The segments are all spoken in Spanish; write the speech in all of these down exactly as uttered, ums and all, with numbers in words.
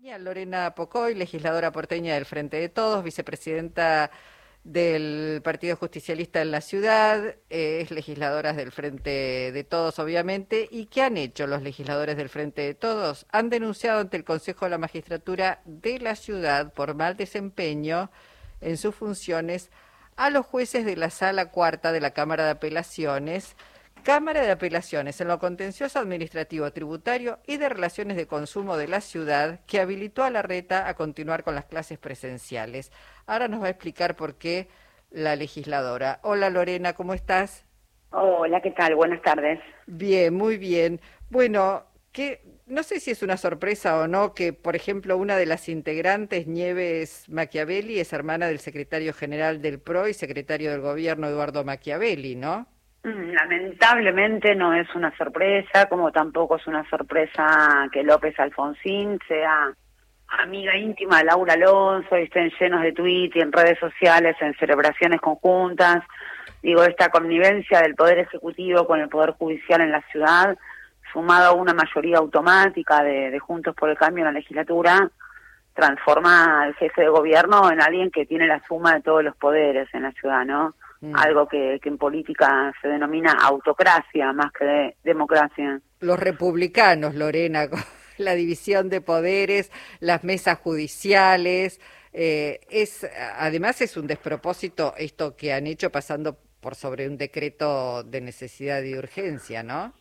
línea Lorena Pocoy, legisladora porteña del Frente de Todos, vicepresidenta del Partido Justicialista en la ciudad, eh, es legisladora del Frente de Todos, obviamente. ¿Y qué han hecho los legisladores del Frente de Todos? Han denunciado ante el Consejo de la Magistratura de la ciudad por mal desempeño en sus funciones a los jueces de la Sala Cuarta de la Cámara de Apelaciones, Cámara de Apelaciones en lo contencioso administrativo, tributario y de relaciones de consumo de la ciudad, que habilitó a Larreta a continuar con las clases presenciales. Ahora nos va a explicar por qué la legisladora. Hola Lorena, ¿cómo estás? Hola, ¿qué tal? Buenas tardes. Bien, muy bien. Bueno, que no sé si es una sorpresa o no que, por ejemplo, una de las integrantes, Nieves Machiavelli, es hermana del secretario general del P R O y secretario del gobierno, Eduardo Machiavelli, ¿no? Lamentablemente no es una sorpresa, como tampoco es una sorpresa que López Alfonsín sea amiga íntima de Laura Alonso y estén llenos de tweets y en redes sociales, en celebraciones conjuntas. Digo, esta connivencia del Poder Ejecutivo con el Poder Judicial en la ciudad, sumado a una mayoría automática de, de Juntos por el Cambio en la legislatura, transforma al jefe de gobierno en alguien que tiene la suma de todos los poderes en la ciudad, ¿no? Mm. Algo que, que en política se denomina autocracia más que de democracia. Los republicanos, Lorena, la división de poderes, las mesas judiciales, eh, es además es un despropósito esto que han hecho pasando por sobre un decreto de necesidad y urgencia, ¿no?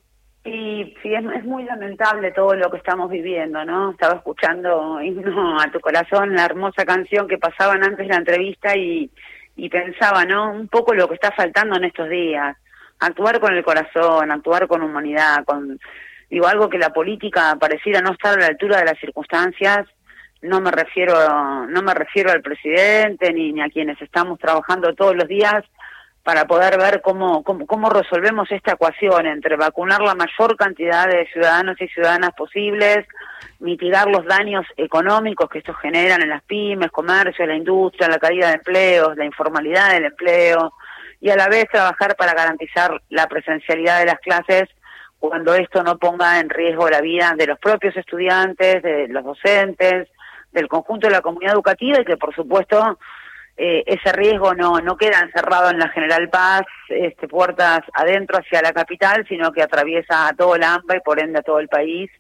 Y sí, es, es muy lamentable todo lo que estamos viviendo, ¿no? Estaba escuchando Himno a tu Corazón, la hermosa canción que pasaban antes de la entrevista y, y pensaba, ¿no? Un poco lo que está faltando en estos días. Actuar con el corazón, actuar con humanidad, con... Digo, algo que la política pareciera no estar a la altura de las circunstancias. No me refiero, no me refiero al presidente ni, ni a quienes estamos trabajando todos los días para poder ver cómo, cómo, cómo resolvemos esta ecuación entre vacunar la mayor cantidad de ciudadanos y ciudadanas posibles, mitigar los daños económicos que estos generan en las pymes, comercio, la industria, la caída de empleos, la informalidad del empleo, y a la vez trabajar para garantizar la presencialidad de las clases cuando esto no ponga en riesgo la vida de los propios estudiantes, de los docentes, del conjunto de la comunidad educativa y que por supuesto eh, ese riesgo no no queda encerrado en la General Paz, este, puertas adentro hacia la capital, sino que atraviesa a todo el AMBA y por ende a todo el país.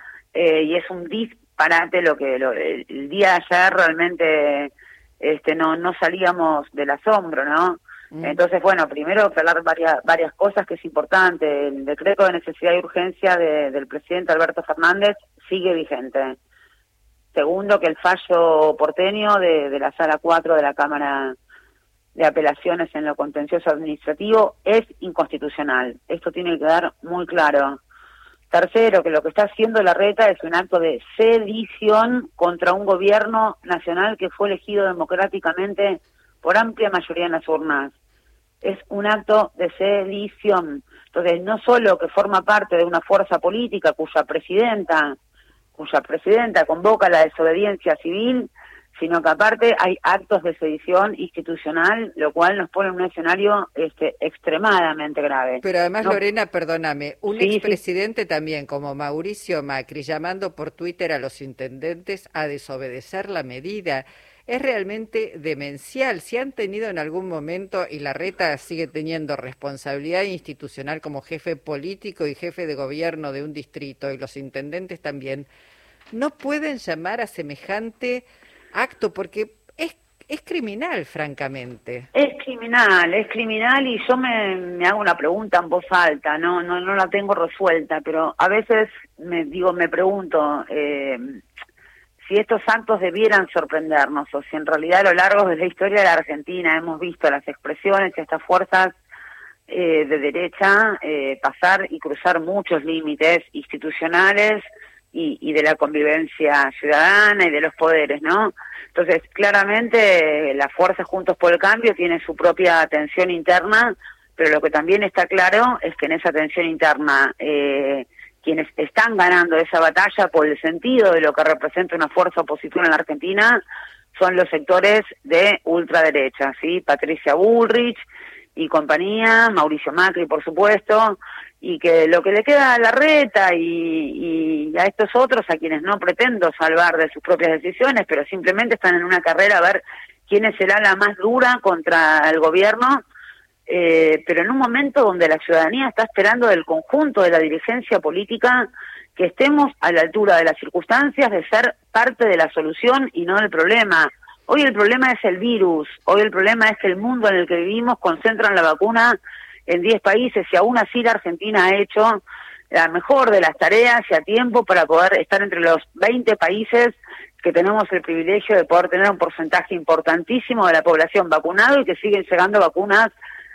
Eh, y es un disparate lo que lo, el, el día de ayer realmente este no no salíamos del asombro, ¿no? Entonces, bueno, primero aclarar varias, varias cosas que es importante. El decreto de necesidad y urgencia de, del presidente Alberto Fernández sigue vigente. Segundo, que el fallo porteño de, de la Sala cuatro de la Cámara de Apelaciones en lo contencioso administrativo es inconstitucional. Esto tiene que quedar muy claro. Tercero, que lo que está haciendo Larreta es un acto de sedición contra un gobierno nacional que fue elegido democráticamente por amplia mayoría en las urnas. Es un acto de sedición. Entonces, no solo que forma parte de una fuerza política cuya presidenta, cuya presidenta convoca la desobediencia civil, sino que aparte hay actos de sedición institucional, lo cual nos pone en un escenario este, extremadamente grave. Pero además, no, Lorena, perdóname, un sí, expresidente sí. también, como Mauricio Macri, llamando por Twitter a los intendentes a desobedecer la medida. Es realmente demencial. Si han tenido en algún momento, y Larreta sigue teniendo responsabilidad institucional como jefe político y jefe de gobierno de un distrito, y los intendentes también, no pueden llamar a semejante acto porque es, es criminal, francamente. Es criminal, es criminal y yo me, me hago una pregunta en voz alta, no, no, no la tengo resuelta, pero a veces me digo, me pregunto... Eh, si estos actos debieran sorprendernos o si en realidad a lo largo de la historia de la Argentina hemos visto las expresiones y estas fuerzas eh, de derecha eh, pasar y cruzar muchos límites institucionales y, y de la convivencia ciudadana y de los poderes, ¿no? Entonces, claramente la fuerza Juntos por el Cambio tiene su propia tensión interna, pero lo que también está claro es que en esa tensión interna... Eh, quienes están ganando esa batalla por el sentido de lo que representa una fuerza opositora en la Argentina son los sectores de ultraderecha, ¿sí? Patricia Bullrich y compañía, Mauricio Macri, por supuesto, y que lo que le queda a Larreta y, y a estos otros, a quienes no pretendo salvar de sus propias decisiones, pero simplemente están en una carrera a ver quién será la más dura contra el gobierno, eh, pero en un momento donde la ciudadanía está esperando del conjunto de la dirigencia política que estemos a la altura de las circunstancias de ser parte de la solución y no del problema. Hoy el problema es el virus, hoy el problema es que el mundo en el que vivimos concentran la vacuna en diez países y aún así la Argentina ha hecho la mejor de las tareas y a tiempo para poder estar entre los veinte países que tenemos el privilegio de poder tener un porcentaje importantísimo de la población vacunado y que siguen llegando vacunas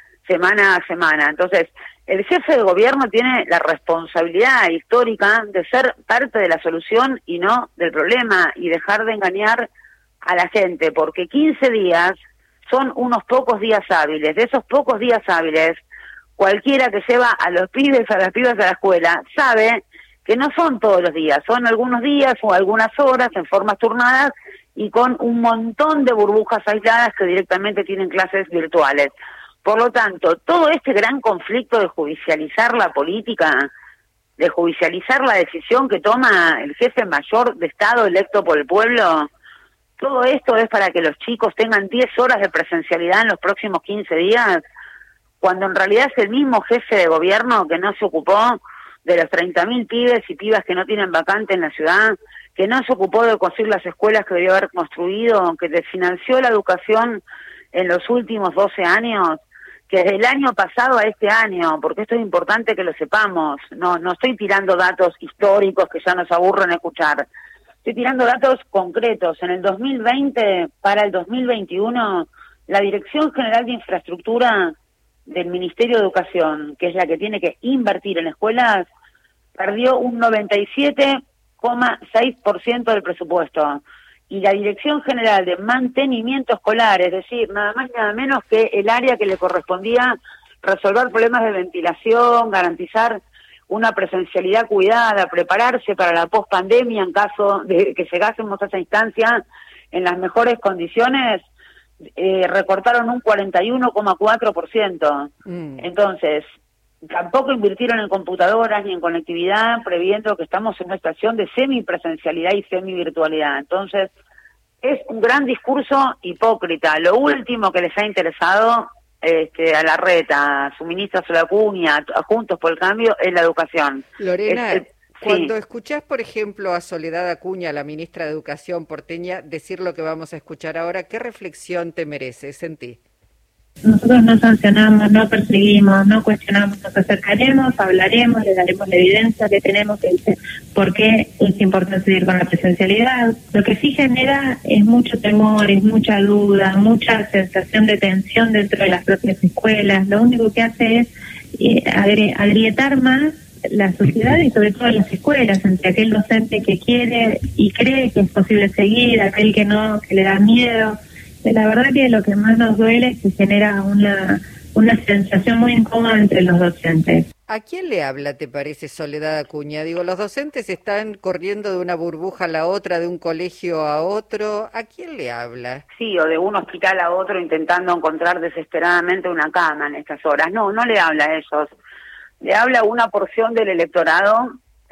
semana a semana. Entonces, el jefe de gobierno tiene la responsabilidad histórica de ser parte de la solución y no del problema y dejar de engañar a la gente, porque quince días son unos pocos días hábiles. De esos pocos días hábiles, cualquiera que lleva a los pibes, a las pibas a la escuela, sabe que no son todos los días, son algunos días o algunas horas en formas turnadas y con un montón de burbujas aisladas que directamente tienen clases virtuales. Por lo tanto, todo este gran conflicto de judicializar la política, de judicializar la decisión que toma el jefe mayor de Estado electo por el pueblo, todo esto es para que los chicos tengan diez horas de presencialidad en los próximos quince días, cuando en realidad es el mismo jefe de gobierno que no se ocupó de los treinta mil pibes y pibas que no tienen vacante en la ciudad, que no se ocupó de construir las escuelas que debió haber construido, que desfinanció la educación en los últimos doce años, que desde el año pasado a este año, porque esto es importante que lo sepamos, no, no estoy tirando datos históricos que ya nos aburren escuchar, estoy tirando datos concretos. En el dos mil veinte, para el dos mil veintiuno, la Dirección General de Infraestructura del Ministerio de Educación, que es la que tiene que invertir en escuelas, perdió un noventa y siete coma seis por ciento del presupuesto. Y la Dirección General de Mantenimiento Escolar, es decir, nada más nada menos que el área que le correspondía resolver problemas de ventilación, garantizar una presencialidad cuidada, prepararse para la pospandemia en caso de que llegásemos a esa instancia en las mejores condiciones, eh, recortaron un cuarenta y uno coma cuatro por ciento. Mm. Entonces, tampoco invirtieron en computadoras ni en conectividad, previendo que estamos en una situación de semipresencialidad y semivirtualidad. Entonces, es un gran discurso hipócrita. Lo último que les ha interesado este, a Larreta, a su ministra Sola Acuña, a Juntos por el Cambio, es la educación. Lorena, es, es, cuando sí. escuchás, por ejemplo, a Soledad Acuña, la ministra de Educación porteña, decir lo que vamos a escuchar ahora, ¿qué reflexión te merece? Sentí. Nosotros no sancionamos, no perseguimos, no cuestionamos, nos acercaremos, hablaremos, le daremos la evidencia que tenemos, que dice por qué es importante seguir con la presencialidad. Lo que sí genera es mucho temor, es mucha duda, mucha sensación de tensión dentro de las propias escuelas. Lo único que hace es eh, agri- agrietar más la sociedad y sobre todo las escuelas, entre aquel docente que quiere y cree que es posible seguir, aquel que no, que le da miedo. La verdad que lo que más nos duele es que genera una, una sensación muy incómoda entre los docentes. ¿A quién le habla, te parece, Soledad Acuña? Digo, los docentes están corriendo de una burbuja a la otra, de un colegio a otro. ¿A quién le habla? Sí, o de un hospital a otro intentando encontrar desesperadamente una cama en estas horas. No, no le habla a ellos. Le habla a una porción del electorado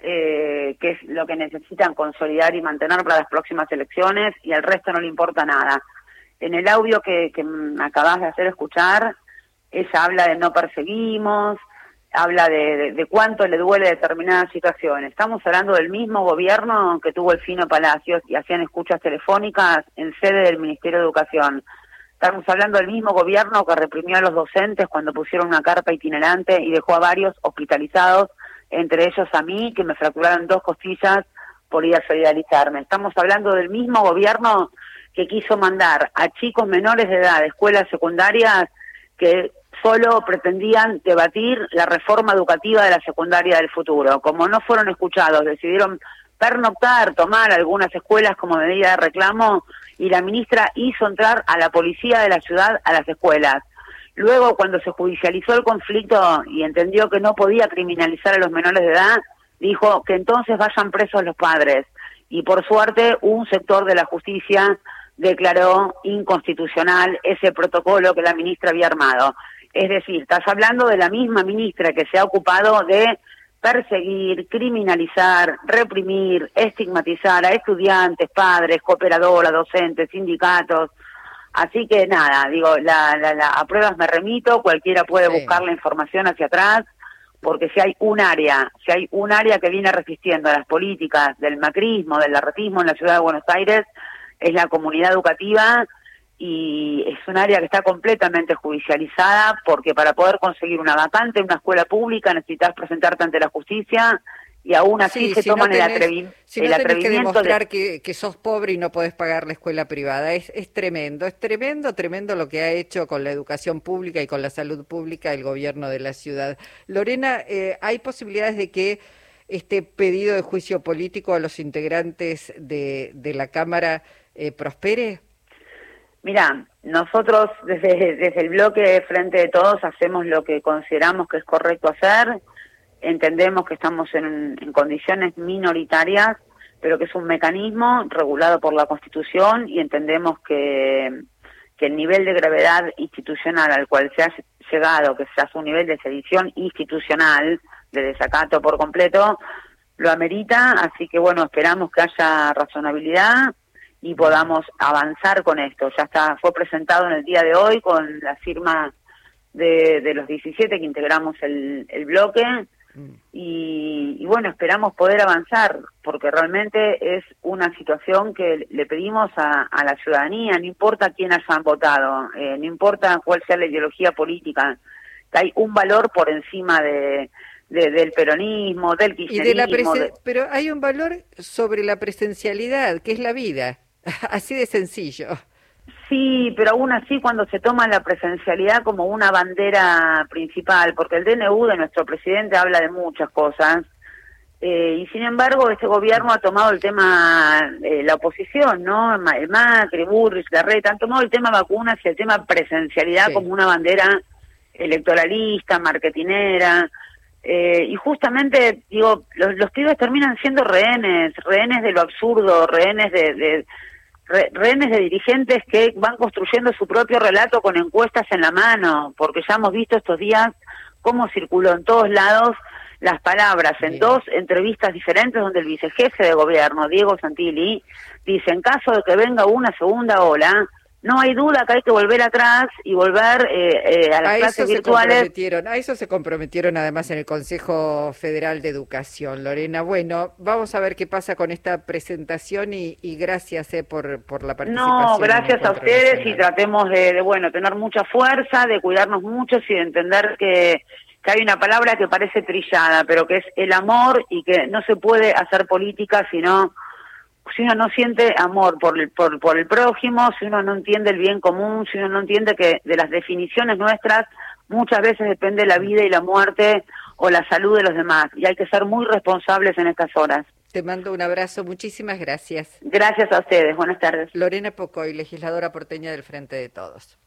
eh, que es lo que necesitan consolidar y mantener para las próximas elecciones y al resto no le importa nada. En el audio que, que acabas de hacer escuchar, ella habla de no perseguimos, habla de, de, de cuánto le duele determinadas situaciones. Estamos hablando del mismo gobierno que tuvo el Fino Palacios y hacían escuchas telefónicas en sede del Ministerio de Educación. Estamos hablando del mismo gobierno que reprimió a los docentes cuando pusieron una carpa itinerante y dejó a varios hospitalizados, entre ellos a mí, que me fracturaron dos costillas por ir a solidarizarme. Estamos hablando del mismo gobierno que quiso mandar a chicos menores de edad de escuelas secundarias que solo pretendían debatir la reforma educativa de la secundaria del futuro. Como no fueron escuchados, decidieron pernoctar, tomar algunas escuelas como medida de reclamo y la ministra hizo entrar a la policía de la ciudad a las escuelas. Luego, cuando se judicializó el conflicto y entendió que no podía criminalizar a los menores de edad, dijo que entonces vayan presos los padres. Y por suerte, un sector de la justicia declaró inconstitucional ese protocolo que la ministra había armado. Es decir, estás hablando de la misma ministra que se ha ocupado de perseguir, criminalizar, reprimir, estigmatizar a estudiantes, padres, cooperadoras, docentes, sindicatos. Así que nada, digo, la, la, la, a pruebas me remito, cualquiera puede sí. buscar la información hacia atrás, porque si hay un área, si hay un área que viene resistiendo a las políticas del macrismo, del larretismo en la ciudad de Buenos Aires, es la comunidad educativa, y es un área que está completamente judicializada, porque para poder conseguir una vacante en una escuela pública necesitas presentarte ante la justicia, y aún así sí, se si toman no tenés, el, atrevi si no el tenés atrevimiento que demostrar de... que, que sos pobre y no podés pagar la escuela privada. Es, es tremendo, es tremendo, tremendo lo que ha hecho con la educación pública y con la salud pública el gobierno de la ciudad. Lorena, eh, ¿hay posibilidades de que este pedido de juicio político a los integrantes de, de la Cámara eh, prospere? Mira, nosotros desde, desde el bloque Frente de Todos hacemos lo que consideramos que es correcto hacer. Entendemos que estamos en, en condiciones minoritarias, pero que es un mecanismo regulado por la Constitución, y entendemos que, que el nivel de gravedad institucional al cual se ha llegado, que se hace un nivel de sedición institucional, de desacato por completo, lo amerita. Así que bueno, esperamos que haya razonabilidad y podamos avanzar con esto. Ya está, fue presentado en el día de hoy con la firma de, de los diecisiete que integramos el, el bloque. Y, y bueno, esperamos poder avanzar, porque realmente es una situación que le pedimos a, a la ciudadanía, no importa quién hayan votado, eh, no importa cuál sea la ideología política, que hay un valor por encima de, de del peronismo, del kirchnerismo. Y de la presen de... Pero hay un valor sobre la presencialidad, que es la vida, así de sencillo. Sí, pero aún así cuando se toma la presencialidad como una bandera principal, porque el D N U de nuestro presidente habla de muchas cosas, eh, y sin embargo este gobierno ha tomado el tema, eh, la oposición, ¿no? El Macri, Burrich, Larreta, han tomado el tema vacunas y el tema presencialidad sí. como una bandera electoralista, marketinera, eh, y justamente, digo, los, los pibes terminan siendo rehenes, rehenes de lo absurdo, rehenes de... de rehenes de dirigentes que van construyendo su propio relato con encuestas en la mano, porque ya hemos visto estos días cómo circuló en todos lados las palabras en Bien. dos entrevistas diferentes donde el vicejefe de gobierno, Diego Santilli, dice: en caso de que venga una segunda ola, no hay duda que hay que volver atrás y volver eh, eh, a las a clases eso virtuales. Se comprometieron, a eso se comprometieron además en el Consejo Federal de Educación, Lorena. Bueno, vamos a ver qué pasa con esta presentación y, y gracias eh, por, por la participación. No, gracias a ustedes nacional. Y tratemos de, de, bueno, tener mucha fuerza, de cuidarnos mucho y de entender que, que hay una palabra que parece trillada, pero que es el amor, y que no se puede hacer política sino... si uno no siente amor por el, por, por el prójimo, si uno no entiende el bien común, si uno no entiende que de las definiciones nuestras muchas veces depende la vida y la muerte o la salud de los demás, y hay que ser muy responsables en estas horas. Te mando un abrazo, muchísimas gracias. Gracias a ustedes, buenas tardes. Lorena Pocoy, legisladora porteña del Frente de Todos.